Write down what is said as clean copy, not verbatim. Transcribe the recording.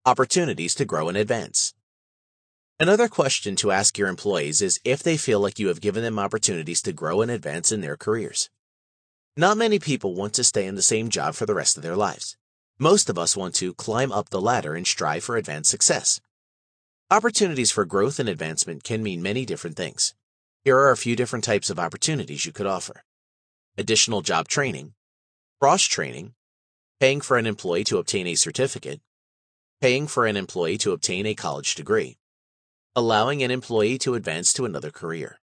Opportunities to grow and advance. Another question to ask your employees is if they feel like you have given them opportunities to grow and advance in their careers. Not many people want to stay in the same job for the rest of their lives. Most of us want to climb up the ladder and strive for advanced success. Opportunities for growth and advancement can mean many different things. Here are a few different types of opportunities you could offer. Additional job training, cross-training, paying for an employee to obtain a certificate, paying for an employee to obtain a college degree, allowing an employee to advance to another career.